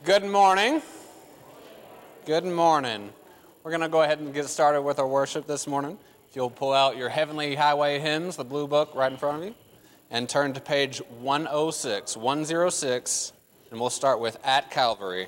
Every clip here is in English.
Good morning. Good morning. We're going to go ahead and get started with our worship this morning. If you'll pull out your Heavenly Highway Hymns, the blue book right in front of you, and turn to page 106, and we'll start with At Calvary.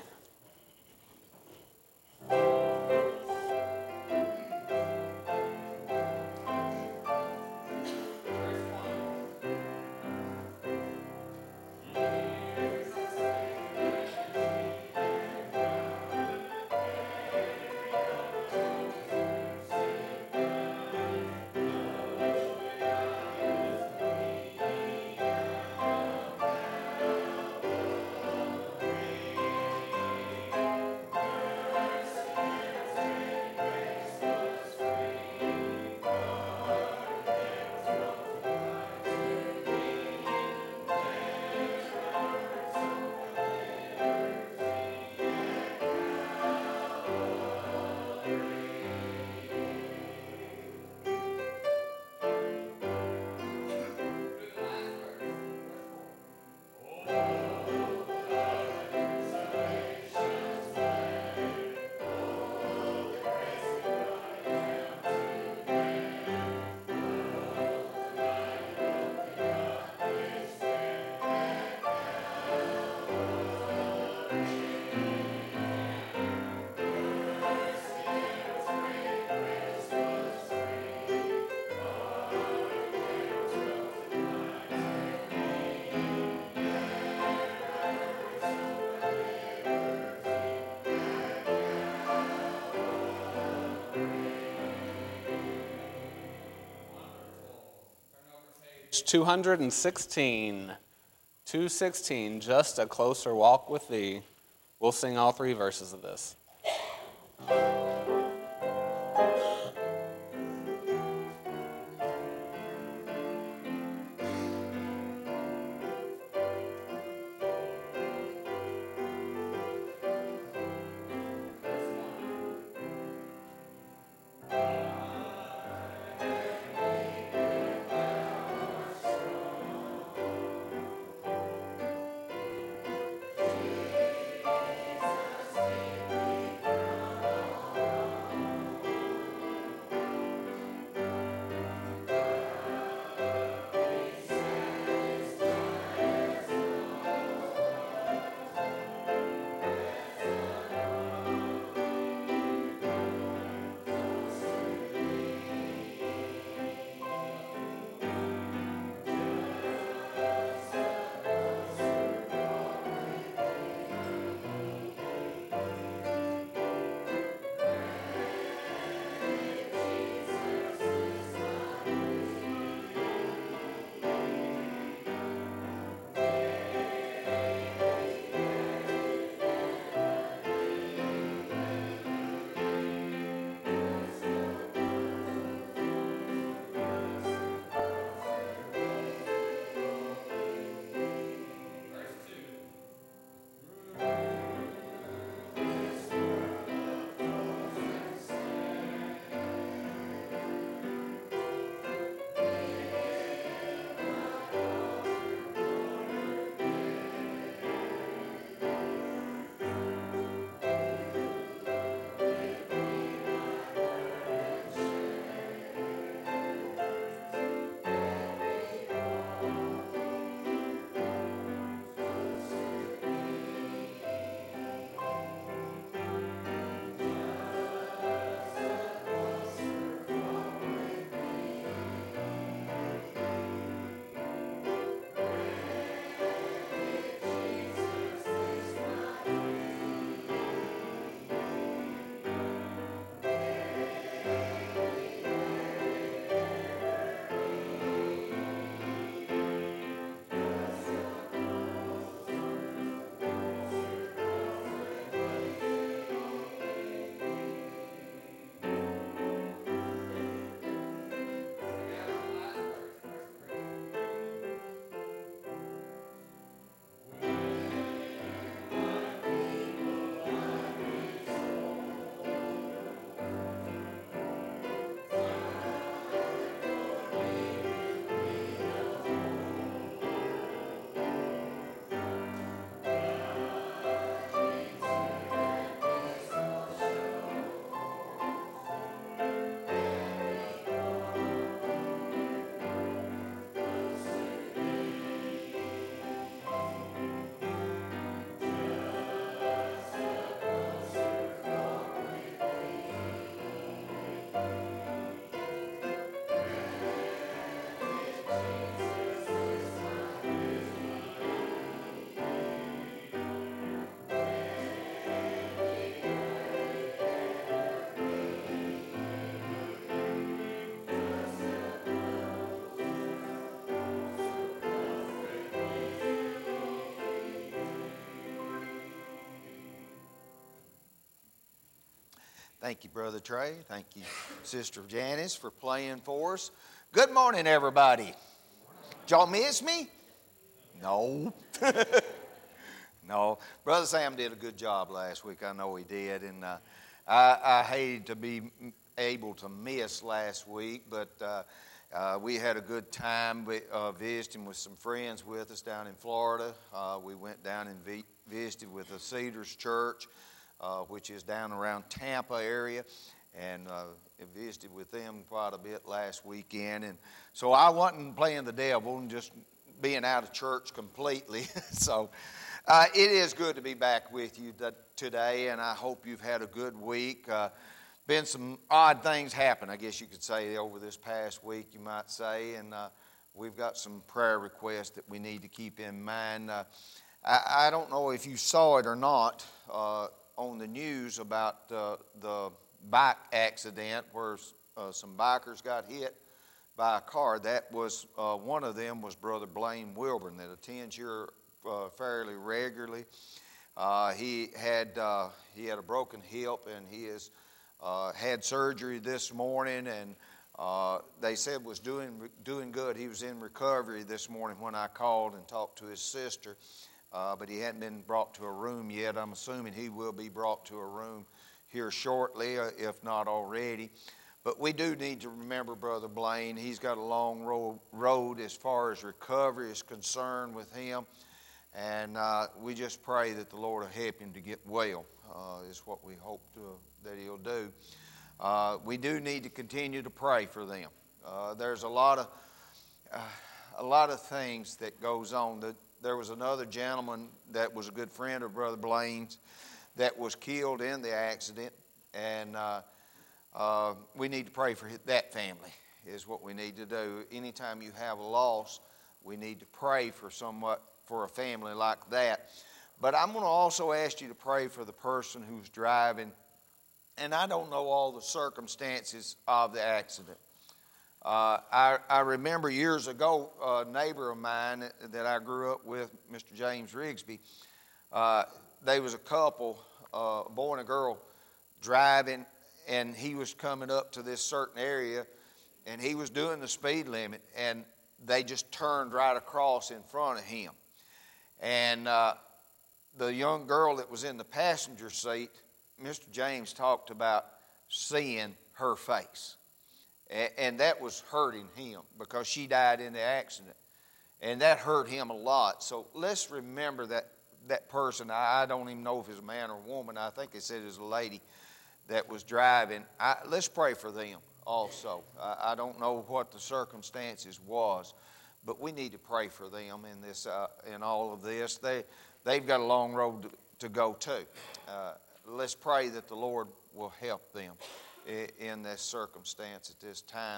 Page 216. 216, Just a Closer Walk with Thee. We'll sing all three verses of this. Thank you, Brother Trey. Thank you, Sister Janice, for playing for us. Good morning, everybody. Did y'all miss me? No. No. Brother Sam did a good job last week. I know he did. And I hated to be able to miss last week, but we had a good time visiting with some friends with us down in Florida. We went down and visited with the Cedars Church, which is down around Tampa area, and visited with them quite a bit last weekend. And so I wasn't playing the devil and just being out of church completely. So it is good to be back with you today, and I hope you've had a good week. Been some odd things happen, I guess you could say, over this past week, you might say, and we've got some prayer requests that we need to keep in mind. I don't know if you saw it or not on the news about the bike accident where some bikers got hit by a car. That was one of them was Brother Blaine Wilburn that attends here fairly regularly. He had a broken hip, and he has had surgery this morning, and they said was doing good. He was in recovery this morning when I called and talked to his sister, but he hadn't been brought to a room yet. I'm assuming he will be brought to a room here shortly, if not already. But we do need to remember Brother Blaine. He's got a long road as far as recovery is concerned with him. And we just pray that the Lord will help him to get well, is what we hope that he'll do. We do need to continue to pray for them. There's a lot of things that goes on. There was another gentleman that was a good friend of Brother Blaine's that was killed in the accident, and we need to pray for that family, is what we need to do. Anytime you have a loss, we need to pray for a family like that. But I'm going to also ask you to pray for the person who's driving, and I don't know all the circumstances of the accident. I remember years ago, a neighbor of mine that I grew up with, Mr. James Rigsby, they was a couple, a boy and a girl, driving, and he was coming up to this certain area, and he was doing the speed limit, and they just turned right across in front of him. And the young girl that was in the passenger seat, Mr. James talked about seeing her face. And that was hurting him because she died in the accident. And that hurt him a lot. So let's remember that person. I don't even know if it's a man or a woman. I think they said it was a lady that was driving. Let's pray for them also. I don't know what the circumstances was, but we need to pray for them in all of this. They've got a long road to go too. Let's pray that the Lord will help them in this circumstance at this time.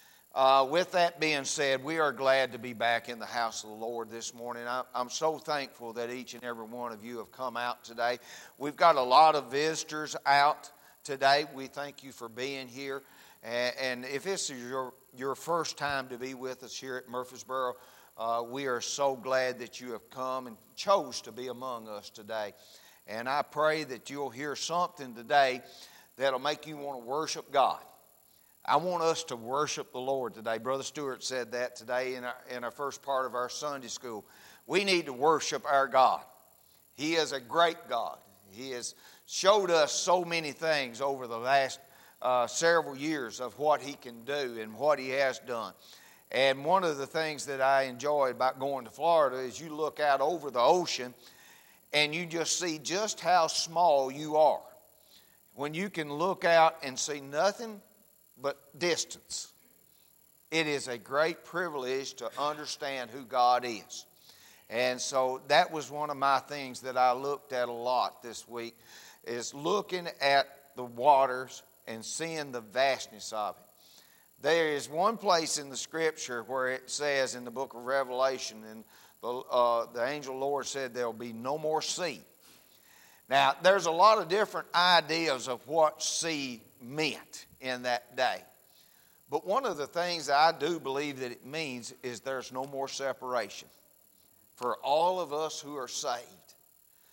With that being said, we are glad to be back in the house of the Lord this morning. I'm so thankful that each and every one of you have come out today. We've got a lot of visitors out today. We thank you for being here. And if this is your first time to be with us here at Murfreesboro, we are so glad that you have come and chose to be among us today. And I pray that you'll hear something today that'll make you want to worship God. I want us to worship the Lord today. Brother Stewart said that today in our first part of our Sunday school. We need to worship our God. He is a great God. He has showed us so many things over the last several years of what He can do and what He has done. And one of the things that I enjoy about going to Florida is you look out over the ocean and you just see just how small you are. When you can look out and see nothing but distance, it is a great privilege to understand who God is. And so that was one of my things that I looked at a lot this week, is looking at the waters and seeing the vastness of it. There is one place in the Scripture where it says in the book of Revelation, and the angel Lord said there will be no more sea. Now, there's a lot of different ideas of what sea meant in that day. But one of the things that I do believe that it means is there's no more separation. For all of us who are saved,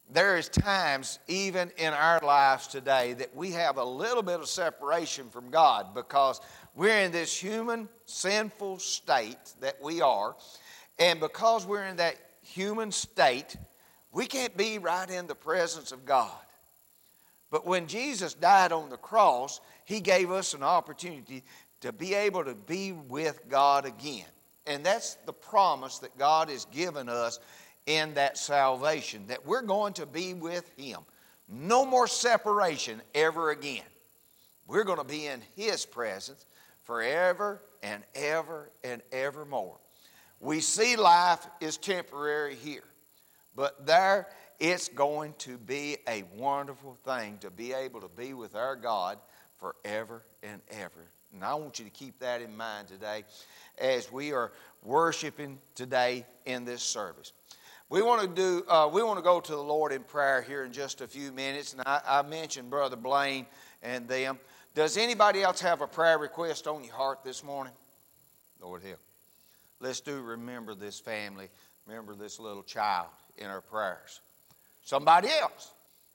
there is times, even in our lives today, that we have a little bit of separation from God because we're in this human, sinful state that we are. And because we're in that human state, we can't be right in the presence of God. But when Jesus died on the cross, He gave us an opportunity to be able to be with God again. And that's the promise that God has given us in that salvation, that we're going to be with Him. No more separation ever again. We're going to be in His presence forever and ever and evermore. We see life is temporary here, but there it's going to be a wonderful thing to be able to be with our God forever and ever. And I want you to keep that in mind today as we are worshiping today in this service. We want to go to the Lord in prayer here in just a few minutes. And I mentioned Brother Blaine and them. Does anybody else have a prayer request on your heart this morning? Lord help. Let's remember this family, remember this little child in our prayers. Somebody else.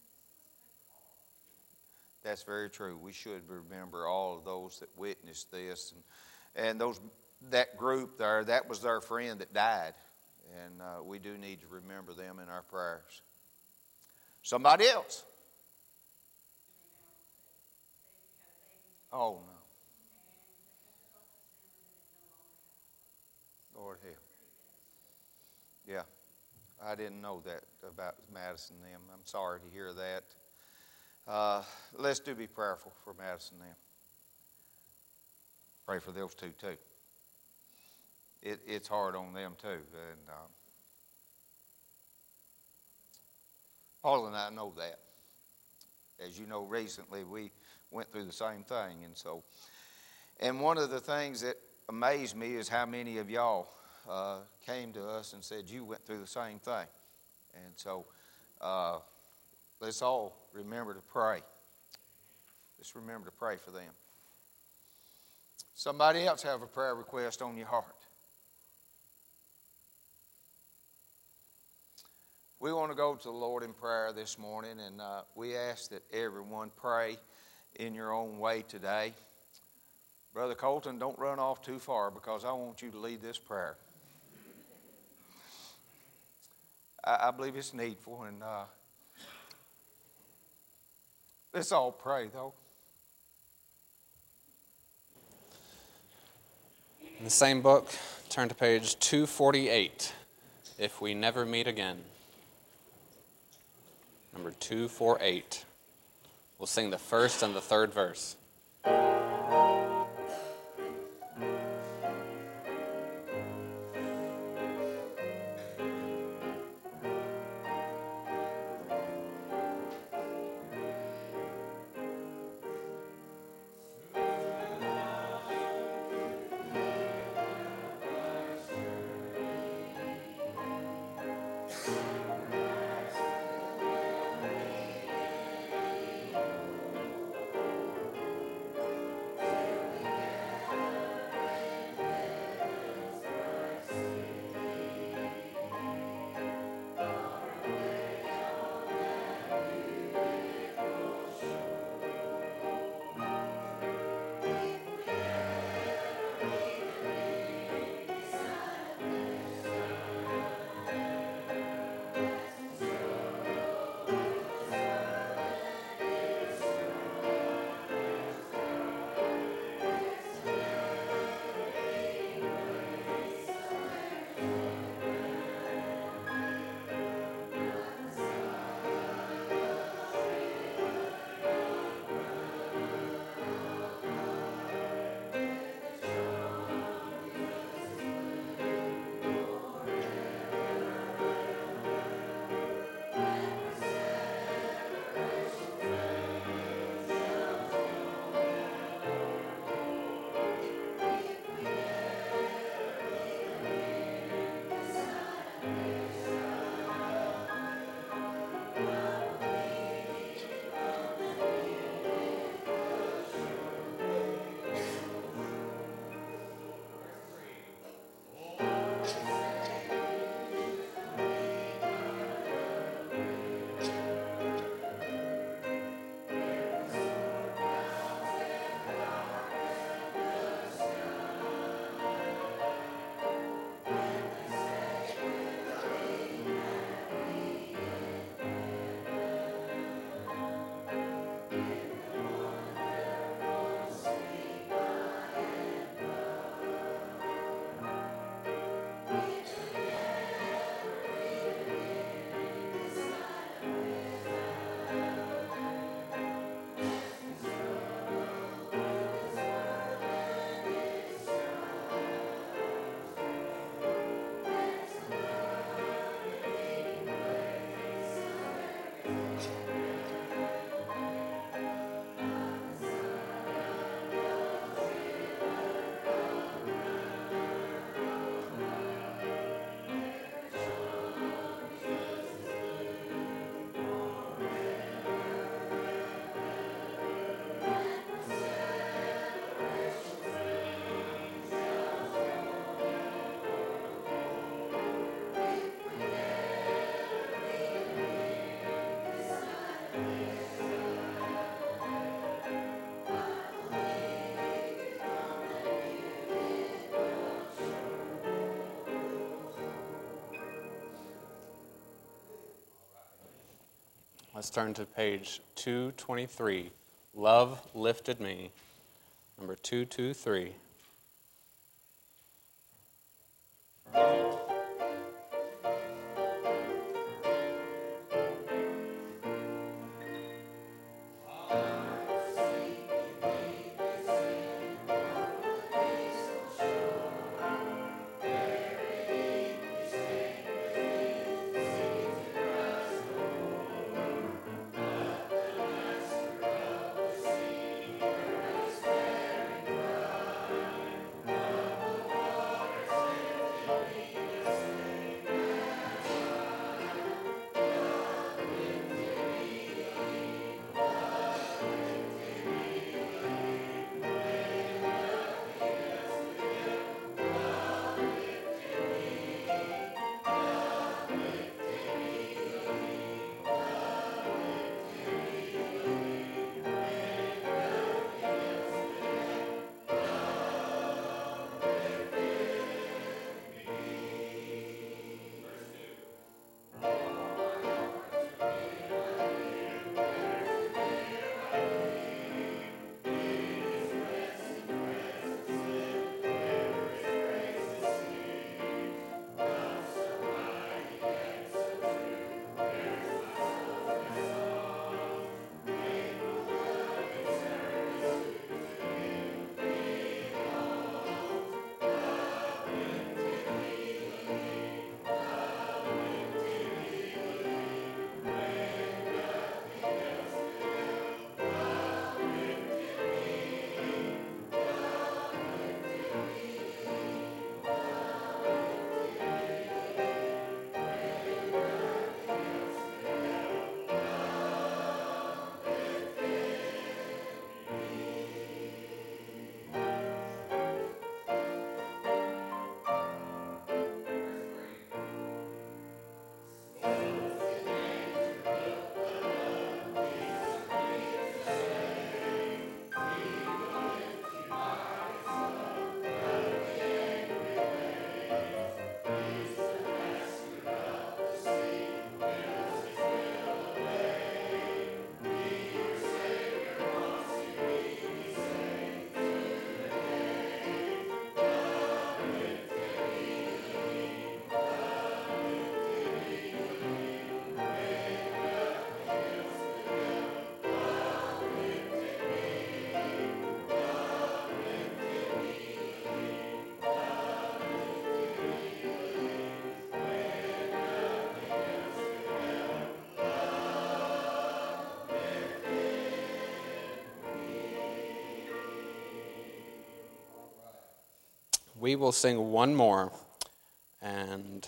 That's very true. We should remember all of those that witnessed this. And that group there, that was their friend that died. And we do need to remember them in our prayers. Somebody else. Oh, no. Lord help. Yeah, I didn't know that about Madison and them. I'm sorry to hear that. Let's be prayerful for Madison and them. Pray for those two, too. It's hard on them, too. And Paula and I know that. As you know, recently we went through the same thing. And one of the things that amazed me is how many of y'all came to us and said you went through the same thing. And so let's all remember to pray. Let's remember to pray for them. Somebody else have a prayer request on your heart? We want to go to the Lord in prayer this morning, and we ask that everyone pray in your own way today. Brother Colton, don't run off too far because I want you to lead this prayer. I believe it's needful, and let's all pray, though. In the same book, turn to page 248, If We Never Meet Again. Number 248. We'll sing the first and the third verse. Let's turn to page 223. Love Lifted Me. Number 223. We will sing one more, and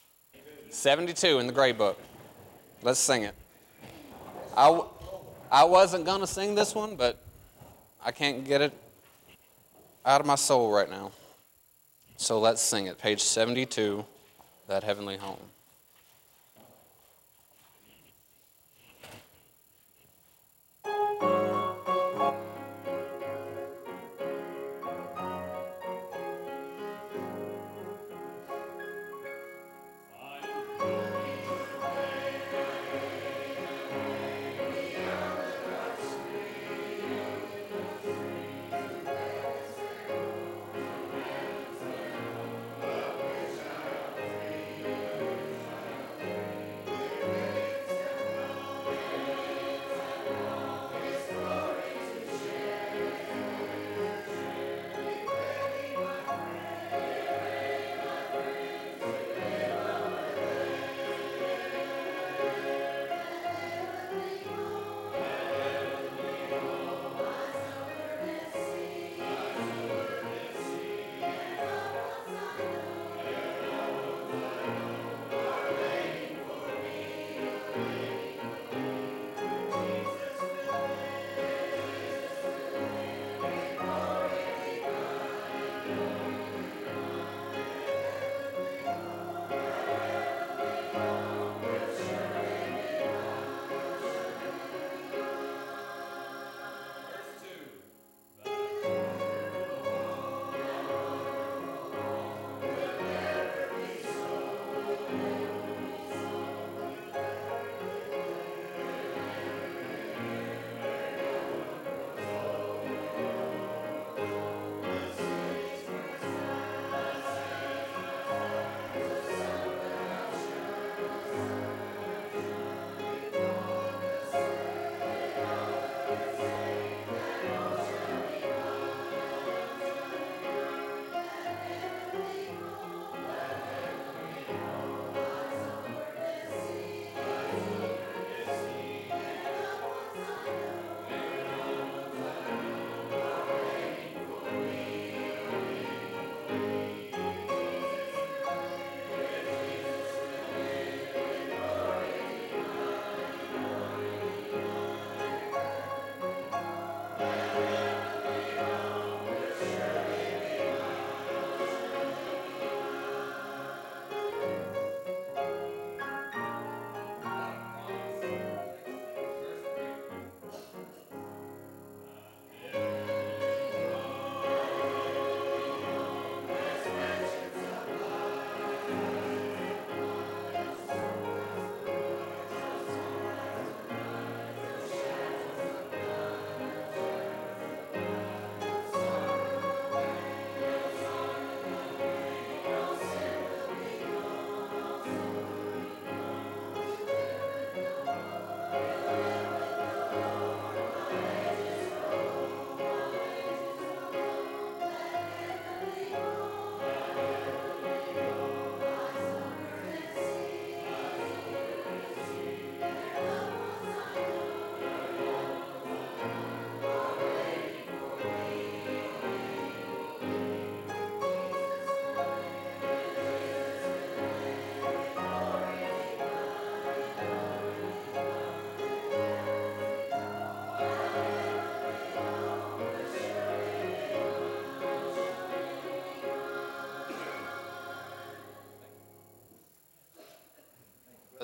72 in the grade book. Let's sing it. I wasn't going to sing this one, but I can't get it out of my soul right now. So let's sing it. Page 72, That Heavenly Home.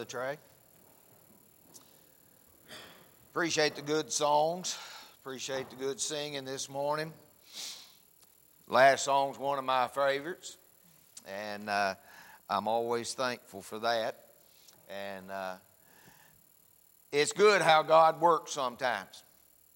Brother Trey. Appreciate the good songs. Appreciate the good singing this morning. Last song's one of my favorites, and I'm always thankful for that. And it's good how God works sometimes.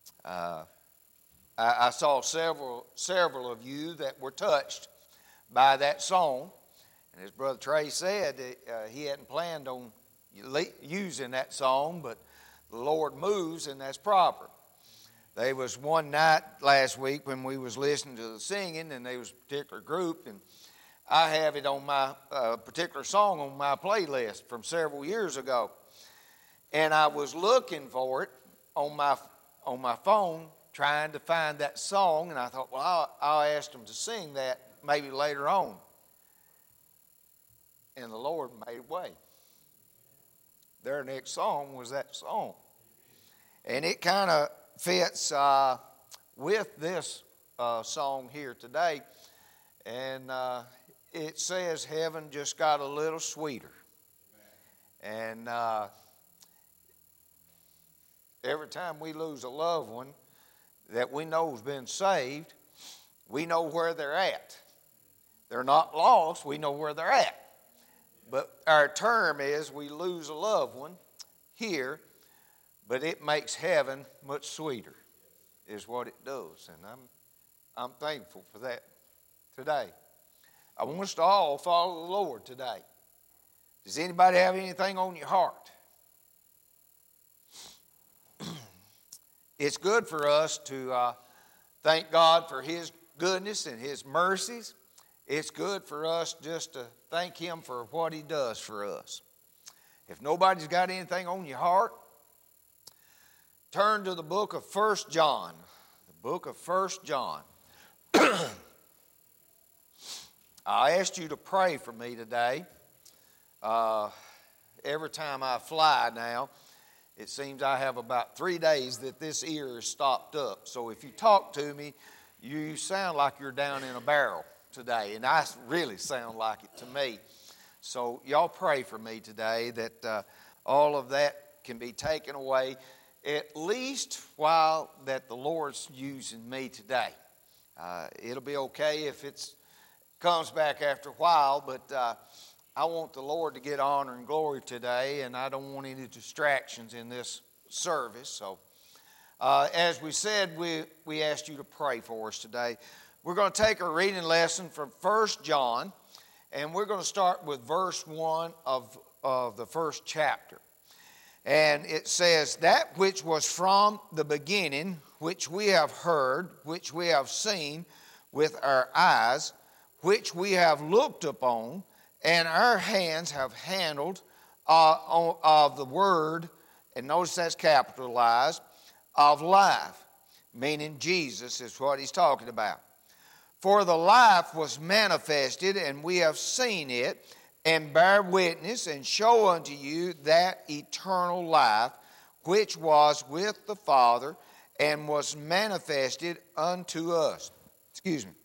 I saw several of you that were touched by that song. And as Brother Trey said, he hadn't planned on using that song, but the Lord moves, and that's proper. There was one night last week when we was listening to the singing, and there was a particular group, and I have it on my particular song on my playlist from several years ago. And I was looking for it on my phone, trying to find that song, and I thought, well, I'll ask them to sing that maybe later on. And the Lord made a way. Their next song was that song. And it kind of fits with this song here today. And it says, heaven just got a little sweeter. And every time we lose a loved one that we know has been saved, we know where they're at. They're not lost, we know where they're at. But our term is we lose a loved one here, but it makes heaven much sweeter, is what it does. And I'm thankful for that today. I want us to all follow the Lord today. Does anybody have anything on your heart? It's good for us to thank God for His goodness and His mercies. It's good for us just to thank Him for what He does for us. If nobody's got anything on your heart, turn to the book of 1 John. The book of 1 John. I asked you to pray for me today. Every time I fly now, it seems I have about 3 days that this ear is stopped up. So if you talk to me, you sound like you're down in a barrel today. And I really sound like it to me. So y'all pray for me today that all of that can be taken away, at least while that the Lord's using me today. It'll be okay if it comes back after a while, but I want the Lord to get honor and glory today, and I don't want any distractions in this service. So as we said, we asked you to pray for us today. We're going to take a reading lesson from 1 John, and we're going to start with verse 1 of the first chapter. And it says, that which was from the beginning, which we have heard, which we have seen with our eyes, which we have looked upon, and our hands have handled of the word, and notice that's capitalized, of life, meaning Jesus is what he's talking about. For the life was manifested, and we have seen it, and bear witness, and show unto you that eternal life, which was with the Father, and was manifested unto us. Excuse me.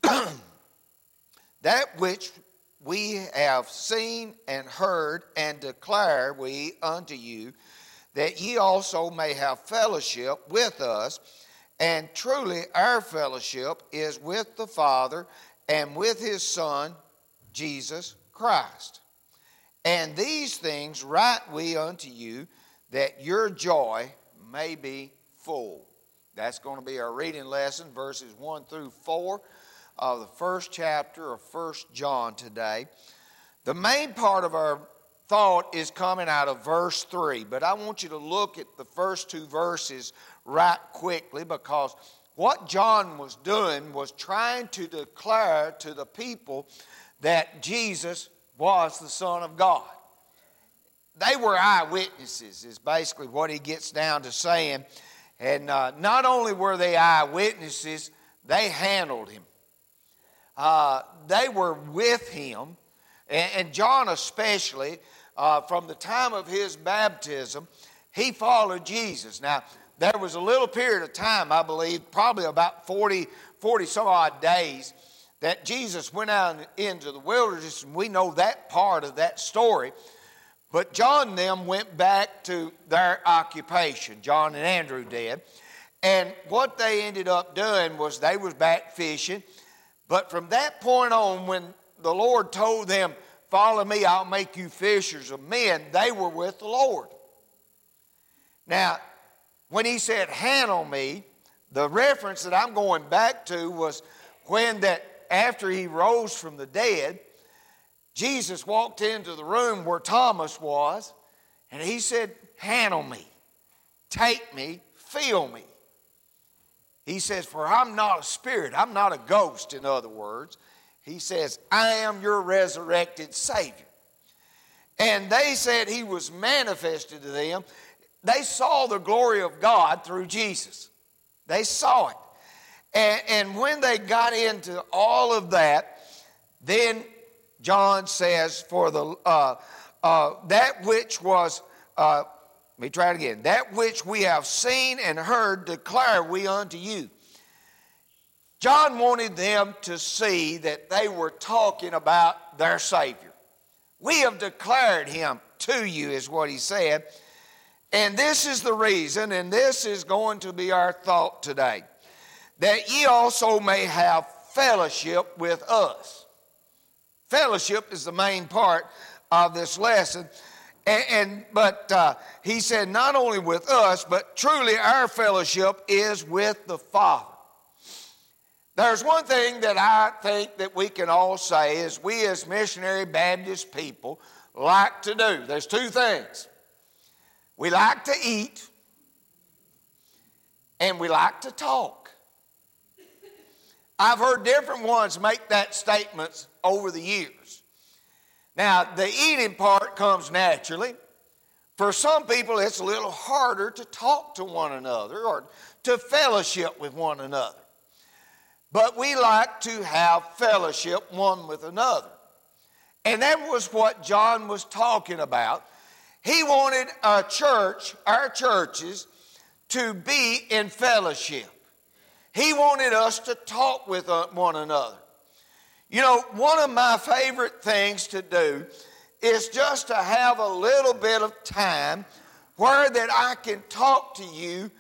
That which we have seen and heard, and declare we unto you, that ye also may have fellowship with us. And truly our fellowship is with the Father and with His Son, Jesus Christ. And these things write we unto you, that your joy may be full. That's going to be our reading lesson, verses 1 through 4 of the first chapter of 1 John today. The main part of our thought is coming out of verse 3, but I want you to look at the first two verses right quickly, because what John was doing was trying to declare to the people that Jesus was the Son of God. They were eyewitnesses, is basically what he gets down to saying. And not only were they eyewitnesses, they handled him. They were with him, and John especially, from the time of his baptism, he followed Jesus. Now, there was a little period of time, I believe, probably about 40 some odd days, that Jesus went out into the wilderness, and we know that part of that story. But John and them went back to their occupation. John and Andrew did. And what they ended up doing was they was back fishing. But from that point on, when the Lord told them, follow me, I'll make you fishers of men, they were with the Lord. Now, when he said, handle me, the reference that I'm going back to was when that after he rose from the dead, Jesus walked into the room where Thomas was, and he said, handle me, take me, feel me. He says, for I'm not a spirit, I'm not a ghost, in other words. He says, I am your resurrected Savior. And they said he was manifested to them. They saw the glory of God through Jesus. They saw it. And when they got into all of that, then John says, for the that which was, let me try it again. That which we have seen and heard declare we unto you. John wanted them to see that they were talking about their Savior. We have declared him to you, is what he said. And this is the reason, and this is going to be our thought today, that ye also may have fellowship with us. Fellowship is the main part of this lesson. But he said not only with us, but truly our fellowship is with the Father. There's one thing that I think that we can all say is we as missionary Baptist people like to do. There's two things. We like to eat and we like to talk. I've heard different ones make that statement over the years. Now, the eating part comes naturally. For some people, it's a little harder to talk to one another or to fellowship with one another. But we like to have fellowship one with another. And that was what John was talking about. He wanted a church, our churches, to be in fellowship. He wanted us to talk with one another. You know, one of my favorite things to do is just to have a little bit of time where that I can talk to you.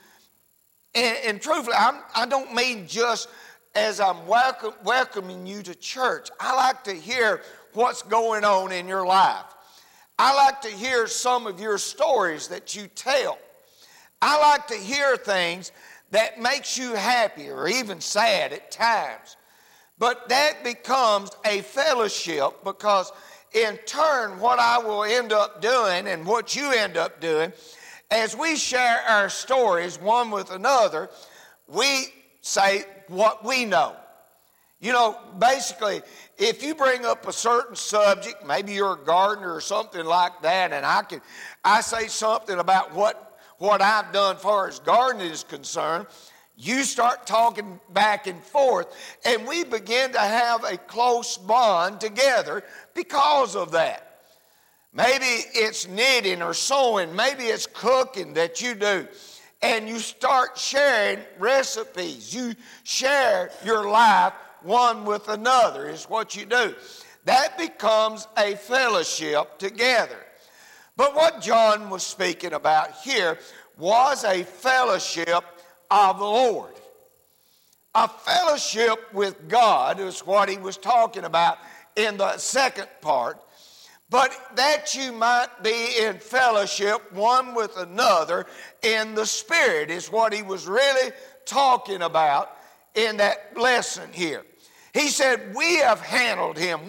And truthfully, I don't mean just as I'm welcoming you to church. I like to hear what's going on in your life. I like to hear some of your stories that you tell. I like to hear things that makes you happy or even sad at times. But that becomes a fellowship because in turn what I will end up doing and what you end up doing, as we share our stories one with another, we say what we know. You know, basically, if you bring up a certain subject, maybe you're a gardener or something like that, and I say something about what I've done as far as gardening is concerned, you start talking back and forth, and we begin to have a close bond together because of that. Maybe it's knitting or sewing, maybe it's cooking that you do. And you start sharing recipes. You share your life one with another is what you do. That becomes a fellowship together. But what John was speaking about here was a fellowship of the Lord. A fellowship with God is what he was talking about in the second part. But that you might be in fellowship one with another in the Spirit is what he was really talking about in that lesson here. He said, we have handled him.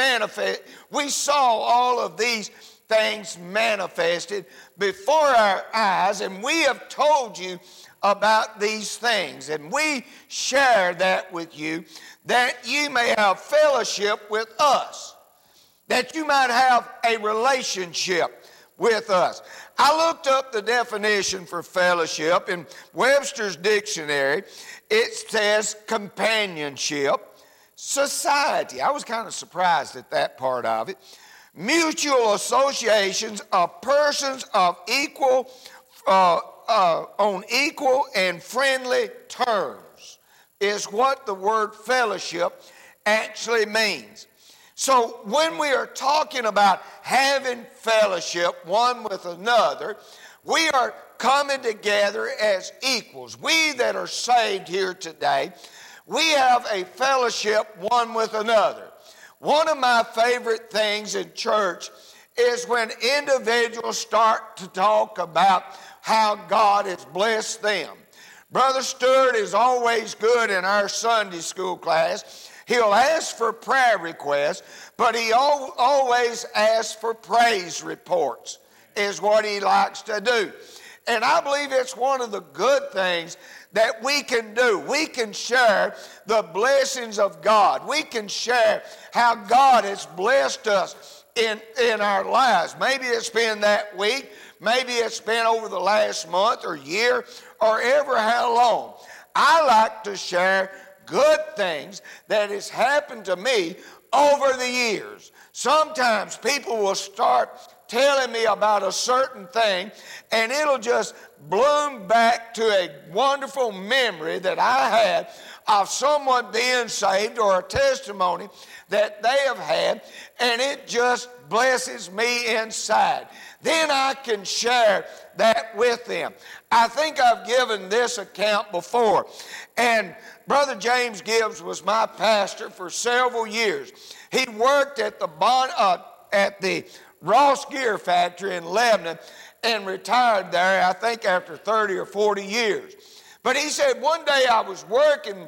We saw all of these things manifested before our eyes, and we have told you about these things. And we share that with you, that you may have fellowship with us, that you might have a relationship with us. I looked up the definition for fellowship in Webster's dictionary. It says companionship, society. I was kind of surprised at that part of it. Mutual associations of persons of equal, on equal and friendly terms is what the word fellowship actually means. So when we are talking about having fellowship one with another, we are coming together as equals. We that are saved here today, we have a fellowship one with another. One of my favorite things in church is when individuals start to talk about how God has blessed them. Brother Stewart is always good in our Sunday school class. He'll ask for prayer requests, but he always asks for praise reports, is what he likes to do. And I believe it's one of the good things that we can do. We can share the blessings of God. We can share how God has blessed us in our lives. Maybe it's been that week. Maybe it's been over the last month or year or ever how long. I like to share good things that has happened to me over the years. Sometimes people will start telling me about a certain thing, and it'll just bloom back to a wonderful memory that I had of someone being saved or a testimony that they have had, and it just blesses me inside. Then I can share that with them. I think I've given this account before, and Brother James Gibbs was my pastor for several years. He worked at the Ross Gear Factory in Lebanon and retired there, I think, after 30 or 40 years. But he said, one day I was working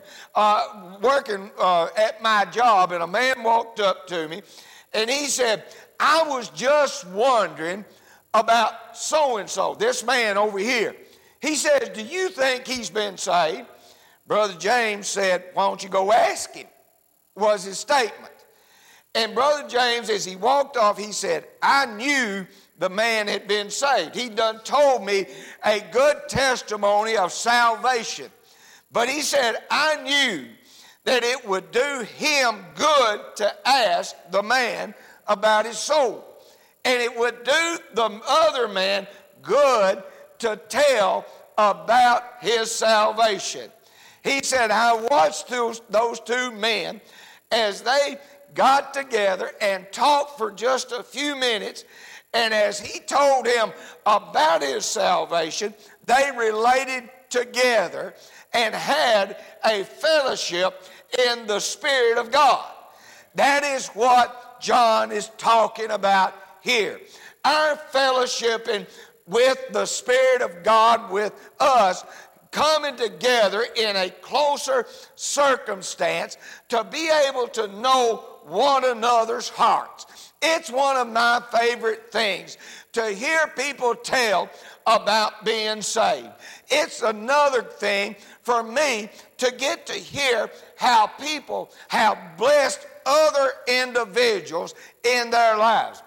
at my job, and a man walked up to me, and he said, I was just wondering about so-and-so, this man over here. He says, do you think he's been saved? Brother James said, why don't you go ask him, was his statement. And Brother James, as he walked off, he said, I knew the man had been saved. He'd done told me a good testimony of salvation. But he said, I knew that it would do him good to ask the man about his soul. And it would do the other man good to tell about his salvation. He said, I watched those two men as they got together and talked for just a few minutes, and as he told him about his salvation, they related together and had a fellowship in the Spirit of God. That is what John is talking about here. Our fellowship with the Spirit of God with us, coming together in a closer circumstance to be able to know one another's hearts. It's one of my favorite things to hear people tell about being saved. It's another thing for me to get to hear how people have blessed other individuals in their lives.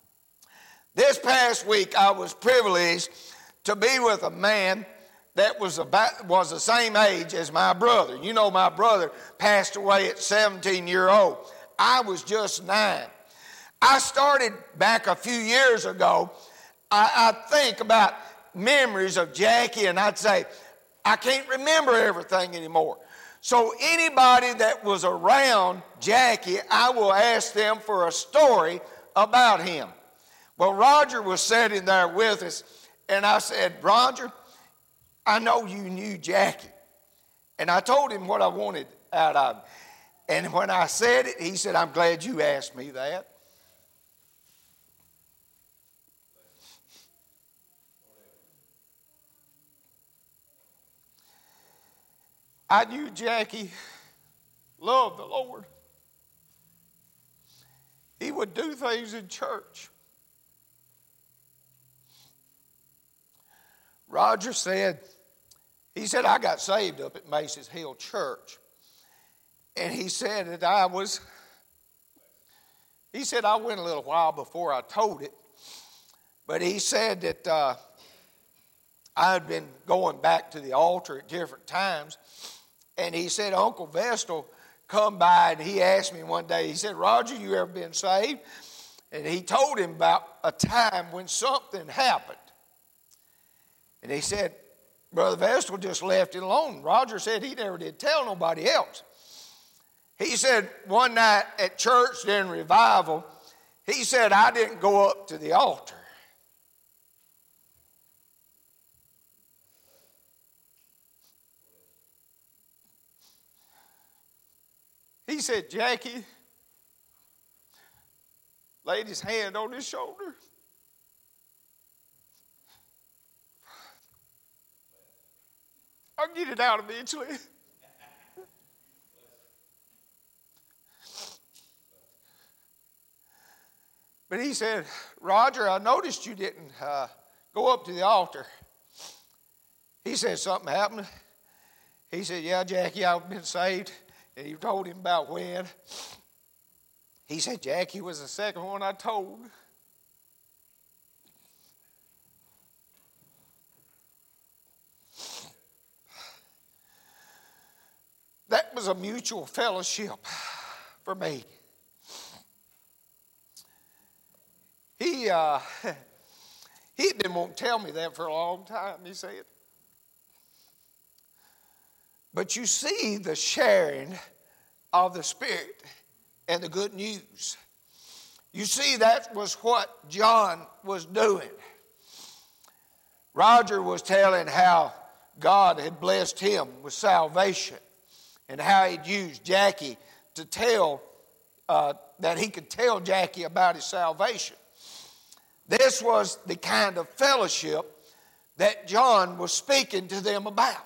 This past week I was privileged to be with a man that was the same age as my brother. You know, my brother passed away at 17 years old. I was just 9. I started back a few years ago. I think about memories of Jackie, and I'd say, I can't remember everything anymore. So anybody that was around Jackie, I will ask them for a story about him. Well, Roger was sitting there with us, and I said, Roger, I know you knew Jackie. And I told him what I wanted out of him. And when I said it, he said, I'm glad you asked me that. I knew Jackie loved the Lord. He would do things in church. Roger said, I got saved up at Macy's Hill Church. And he said that I went a little while before I told it. But he said that I had been going back to the altar at different times. And he said, Uncle Vestal come by and he asked me one day, he said, Roger, you ever been saved? And he told him about a time when something happened. And he said, Brother Vestal just left it alone. Roger said he never did tell nobody else. He said one night at church during revival, he said, I didn't go up to the altar. He said, Jackie laid his hand on his shoulder. I'll get it out eventually. But he said, Roger, I noticed you didn't go up to the altar. He said, something happened. He said, yeah, Jackie, I've been saved. And he told him about when. He said, Jackie was the second one I told. That was a mutual fellowship for me. He didn't want to tell me that for a long time, he said. But you see the sharing of the Spirit and the good news. You see, that was what John was doing. Roger was telling how God had blessed him with salvation and how he'd used Jackie to tell, that he could tell Jackie about his salvation. This was the kind of fellowship that John was speaking to them about.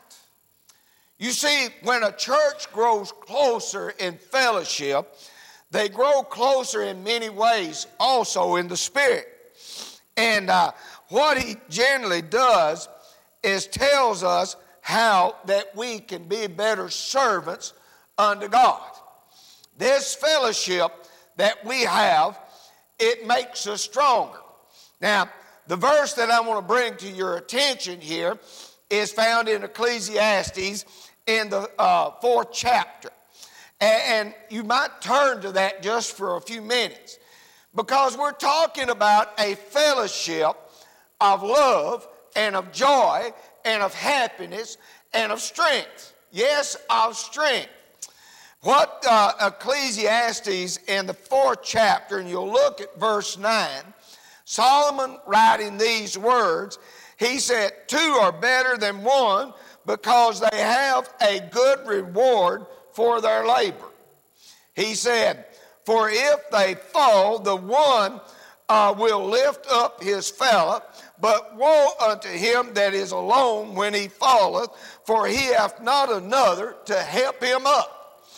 You see, when a church grows closer in fellowship, they grow closer in many ways also in the Spirit. And what he generally does is tells us how that we can be better servants unto God. This fellowship that we have, it makes us stronger. Now, the verse that I want to bring to your attention here is found in Ecclesiastes in the 4th chapter. And you might turn to that just for a few minutes, because we're talking about a fellowship of love and of joy and of happiness and of strength. Yes, of strength. What Ecclesiastes in the 4th chapter, and you'll look at verse 9, Solomon writing these words, he said, 2 are better than 1 because they have a good reward for their labor. He said, for if they fall, the one will lift up his fellow, but woe unto him that is alone when he falleth, for he hath not another to help him up.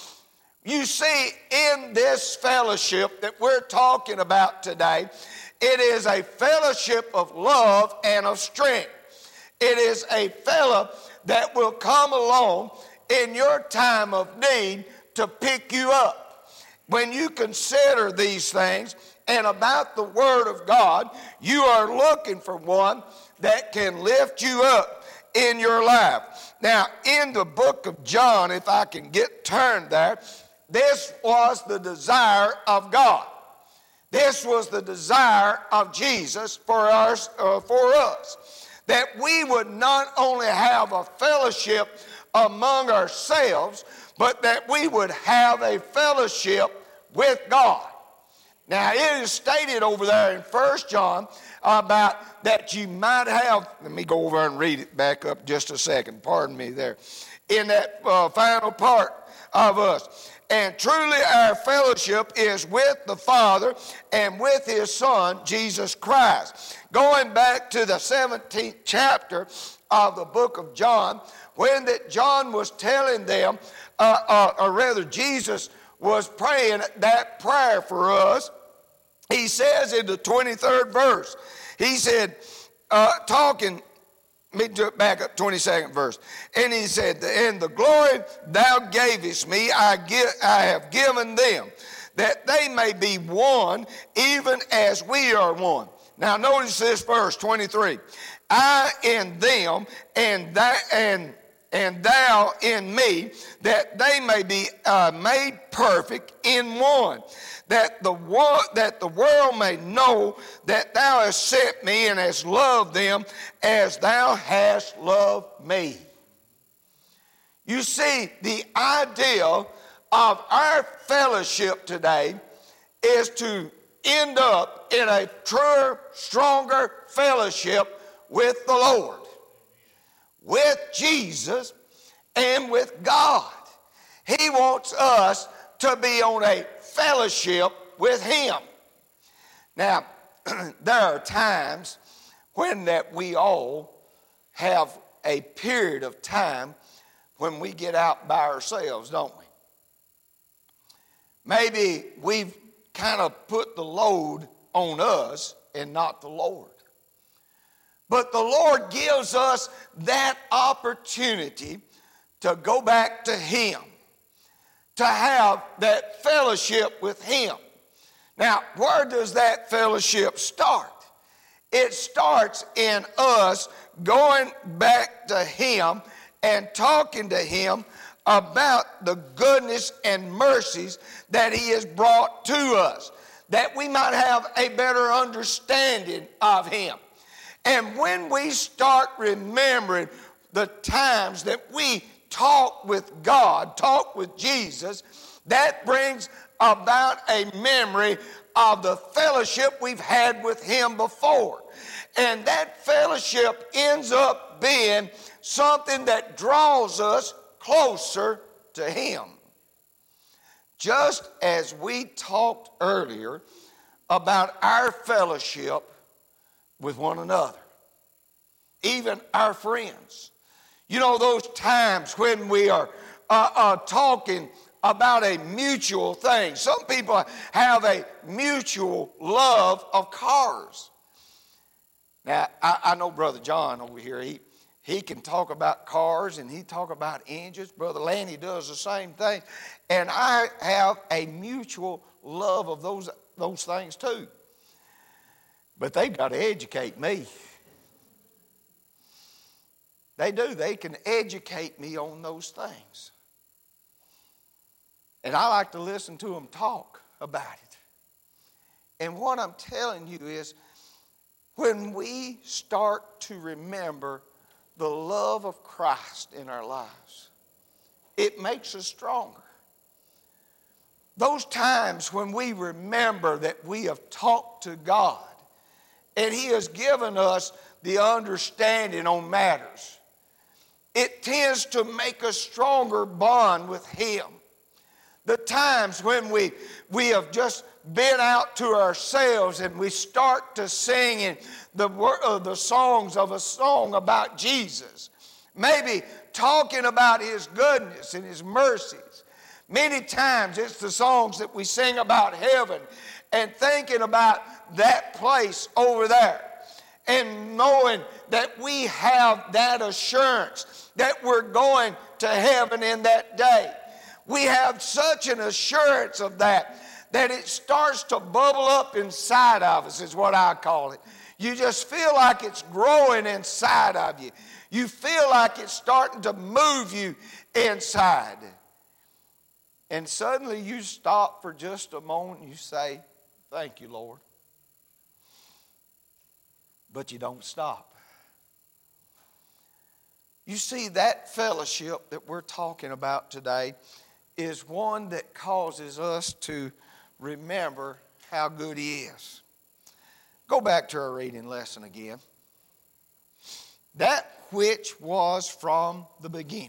You see, in this fellowship that we're talking about today, it is a fellowship of love and of strength. It is a fellow that will come along in your time of need to pick you up. When you consider these things and about the Word of God, you are looking for one that can lift you up in your life. Now, in the book of John, if I can get turned there, this was the desire of God. This was the desire of Jesus for us, that we would not only have a fellowship among ourselves, but that we would have a fellowship with God. Now, it is stated over there in 1 John about that you might have, let me go over and read it back up just a second, pardon me there, in that final part of us. And truly our fellowship is with the Father and with His Son, Jesus Christ. Going back to the 17th chapter of the book of John, when that John was telling them, or rather Jesus was praying that prayer for us, he says in the 23rd verse, he said, let me back up 22nd verse. And he said, and the glory thou gavest me, I have given them, that they may be one, even as we are one. Now notice this verse, 23. I in them, and thou in me, that they may be made perfect in one. That the world may know that thou hast sent me and hast loved them as thou hast loved me. You see, the idea of our fellowship today is to end up in a truer, stronger fellowship with the Lord, with Jesus, and with God. He wants us to be on a fellowship with Him. Now, there are times when that we all have a period of time when we get out by ourselves, don't we? Maybe we've kind of put the load on us and not the Lord. But the Lord gives us that opportunity to go back to Him, to have that fellowship with Him. Now, where does that fellowship start? It starts in us going back to Him and talking to Him about the goodness and mercies that He has brought to us, that we might have a better understanding of Him. And when we start remembering the times that we talk with God, talk with Jesus, that brings about a memory of the fellowship we've had with Him before. And that fellowship ends up being something that draws us closer to Him. Just as we talked earlier about our fellowship with one another, even our friends. You know, those times when we are talking about a mutual thing. Some people have a mutual love of cars. Now, I know Brother John over here, he can talk about cars and he talk about engines. Brother Lanny does the same thing. And I have a mutual love of those things too. But they've got to educate me. They do. They can educate me on those things. And I like to listen to them talk about it. And what I'm telling you is, when we start to remember the love of Christ in our lives, it makes us stronger. Those times when we remember that we have talked to God and He has given us the understanding on matters, it tends to make a stronger bond with Him. The times when we have just been out to ourselves and we start to sing the songs of a song about Jesus, maybe talking about His goodness and His mercies. Many times it's the songs that we sing about heaven and thinking about that place over there, and knowing that we have that assurance that we're going to heaven in that day. We have such an assurance of that it starts to bubble up inside of us, is what I call it. You just feel like it's growing inside of you. You feel like it's starting to move you inside. And suddenly you stop for just a moment and you say, "Thank you, Lord." But you don't stop. You see, that fellowship that we're talking about today is one that causes us to remember how good He is. Go back to our reading lesson again. That which was from the beginning.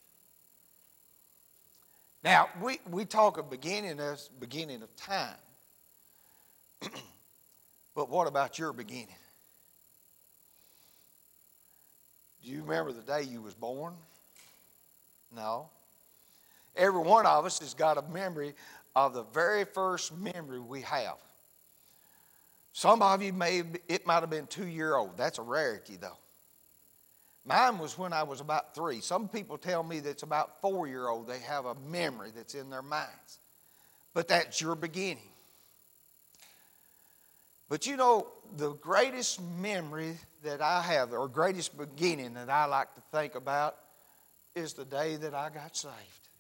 Now, we talk of beginning as beginning of time. But what about your beginning? Do you remember the day you was born? No. Every one of us has got a memory of the very first memory we have. Some of you it might have been 2-year-old. That's a rarity, though. Mine was when I was about 3. Some people tell me that it's about 4-year-old. They have a memory that's in their minds. But that's your beginning. But you know, the greatest memory that I have, or greatest beginning that I like to think about, is the day that I got saved.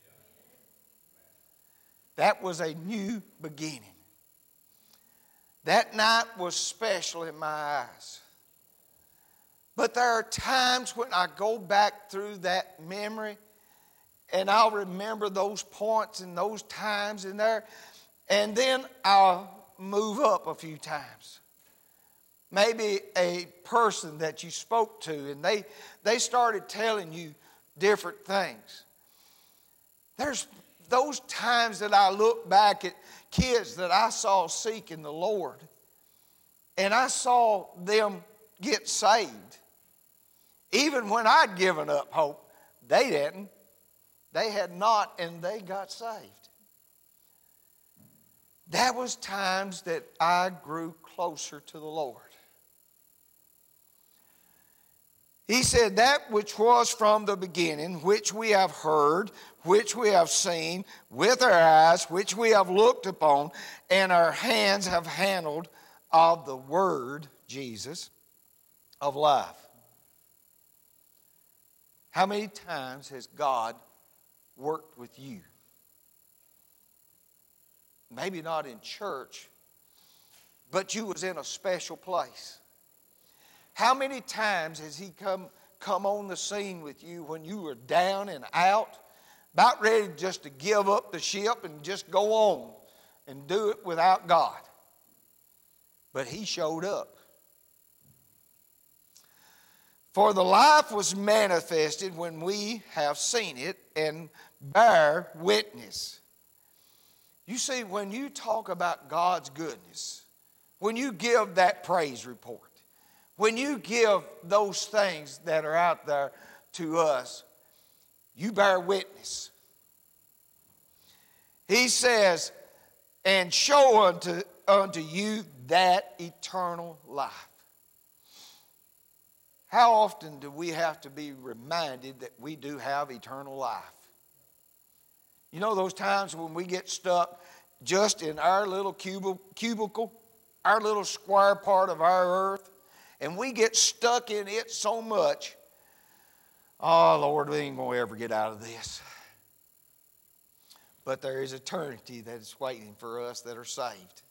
That was a new beginning. That night was special in my eyes. But there are times when I go back through that memory and I'll remember those points and those times in there, and then I'll move up a few times. Maybe a person that you spoke to, and they started telling you different things. There's those times that I look back at kids that I saw seeking the Lord, and I saw them get saved. Even when I'd given up hope, they didn't. They had not, and they got saved. That was times that I grew closer to the Lord. He said, that which was from the beginning, which we have heard, which we have seen with our eyes, which we have looked upon, and our hands have handled of the word, Jesus, of life. How many times has God worked with you? Maybe not in church, but you was in a special place. How many times has He come on the scene with you when you were down and out, about ready just to give up the ship and just go on and do it without God? But He showed up. For the life was manifested when we have seen it and bear witness. You see, when you talk about God's goodness, when you give that praise report, when you give those things that are out there to us, you bear witness. He says, and show unto you that eternal life. How often do we have to be reminded that we do have eternal life? You know those times when we get stuck just in our little cubicle, our little square part of our earth, and we get stuck in it so much, oh, Lord, we ain't going to ever get out of this. But there is eternity that is waiting for us that are saved.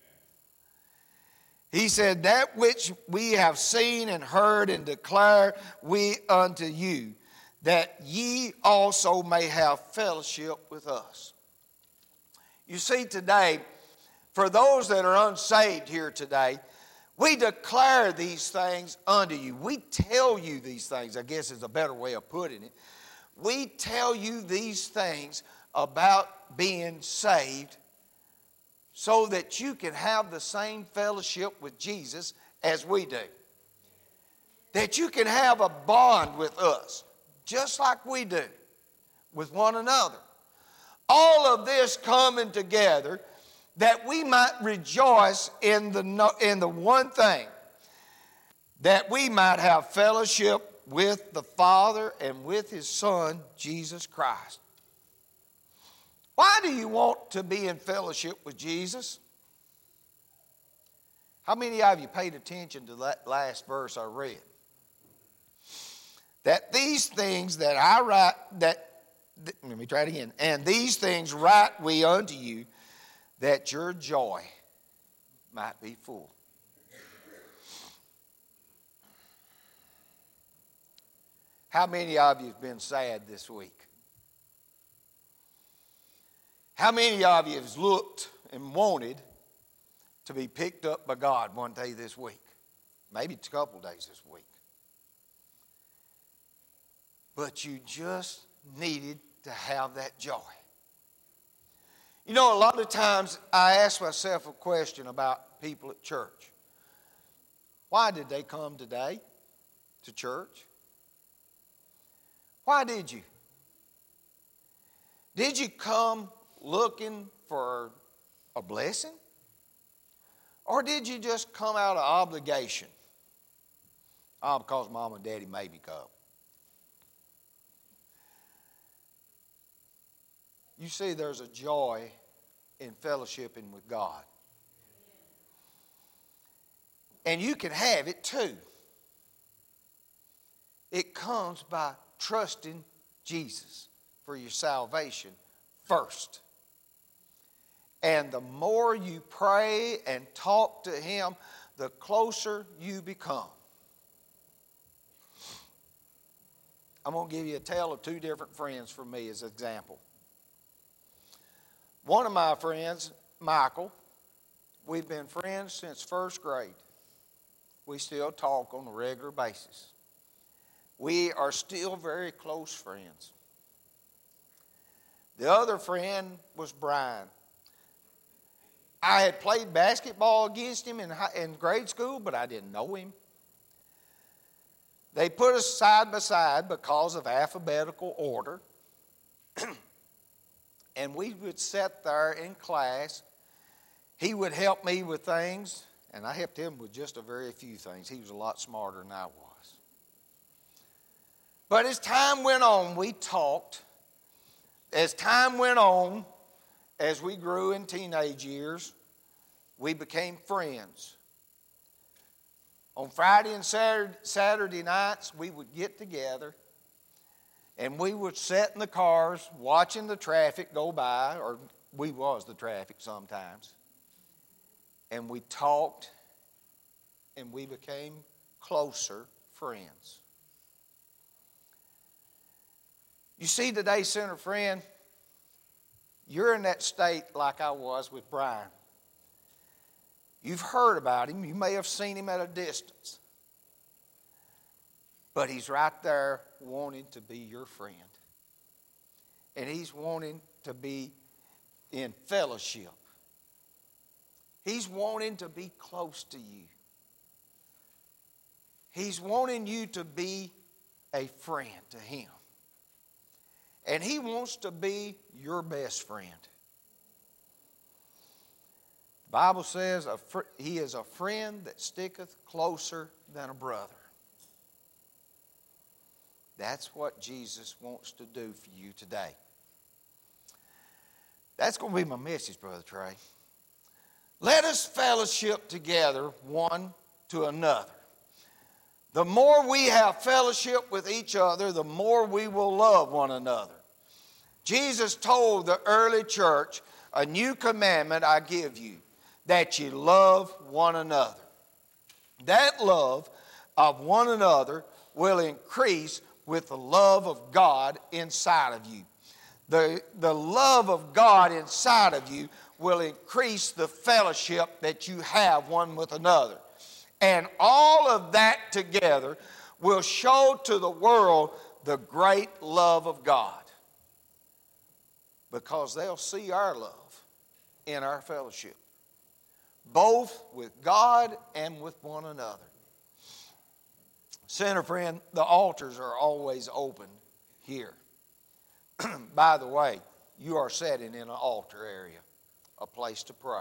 He said, that which we have seen and heard and declare we unto you, that ye also may have fellowship with us. You see, today, for those that are unsaved here today, we declare these things unto you. We tell you these things, I guess is a better way of putting it. We tell you these things about being saved so that you can have the same fellowship with Jesus as we do. That you can have a bond with us, just like we do with one another. All of this coming together that we might rejoice in the one thing, that we might have fellowship with the Father and with His Son, Jesus Christ. Why do you want to be in fellowship with Jesus? How many of you paid attention to that last verse I read? That these things that I write, let me try it again. And these things write we unto you, that your joy might be full. How many of you have been sad this week? How many of you have looked and wanted to be picked up by God one day this week? Maybe a couple days this week. But you just needed to have that joy. You know, a lot of times I ask myself a question about people at church. Why did they come today to church? Why did you? Did you come looking for a blessing? Or did you just come out of obligation? Oh, because Mom and Daddy made me come. You see, there's a joy in fellowshipping with God. And you can have it too. It comes by trusting Jesus for your salvation first. And the more you pray and talk to Him, the closer you become. I'm going to give you a tale of two different friends from me as an example. One of my friends, Michael, we've been friends since first grade. We still talk on a regular basis. We are still very close friends. The other friend was Brian. I had played basketball against him in grade school, but I didn't know him. They put us side by side because of alphabetical order. And we would sit there in class. He would help me with things, and I helped him with just a very few things. He was a lot smarter than I was. But as time went on, we talked. As time went on, as we grew in teenage years, we became friends. On Friday and Saturday nights, we would get together and we would sit in the cars watching the traffic go by, or we was the traffic sometimes. And we talked and we became closer friends. You see today, Center Friend, you're in that state like I was with Brian. You've heard about him. You may have seen him at a distance. But he's right there wanting to be your friend. And he's wanting to be in fellowship. He's wanting to be close to you. He's wanting you to be a friend to him. And he wants to be your best friend. The Bible says he is a friend that sticketh closer than a brother. That's what Jesus wants to do for you today. That's going to be my message, Brother Trey. Let us fellowship together one to another. The more we have fellowship with each other, the more we will love one another. Jesus told the early church, a new commandment I give you, that you love one another. That love of one another will increase with the love of God inside of you. The love of God inside of you will increase the fellowship that you have one with another. And all of that together will show to the world the great love of God. Because they'll see our love in our fellowship, both with God and with one another. Center Friend, the altars are always open here. By the way, you are sitting in an altar area, a place to pray.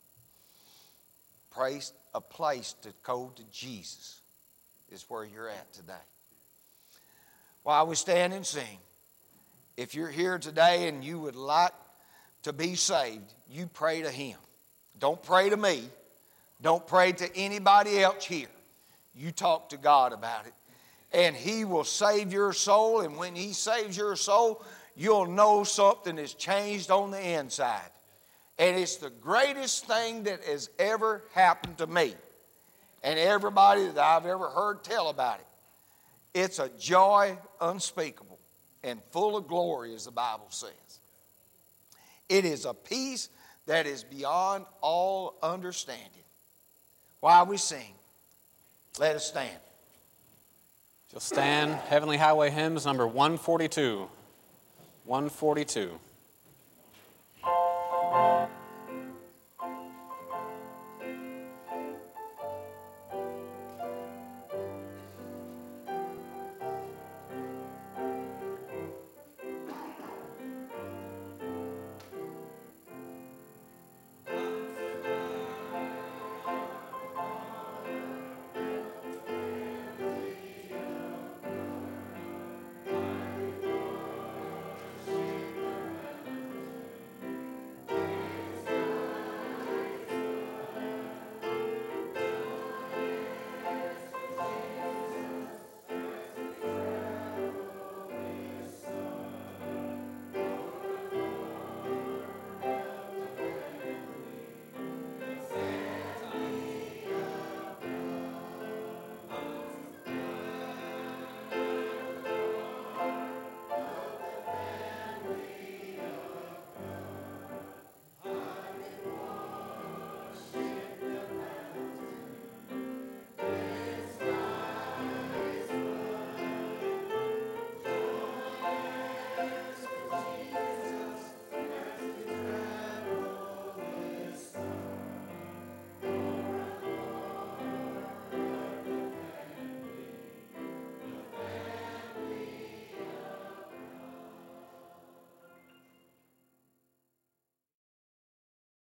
A place to go to Jesus is where you're at today. While we stand and sing, if you're here today and you would like to be saved, you pray to him. Don't pray to me. Don't pray to anybody else here. You talk to God about it. And he will save your soul. And when he saves your soul, you'll know something has changed on the inside. And it's the greatest thing that has ever happened to me. And everybody that I've ever heard tell about it. It's a joy unspeakable and full of glory, as the Bible says. It is a peace that is beyond all understanding. While we sing, let us stand. You'll stand, Heavenly Highway Hymns, number 142. 142.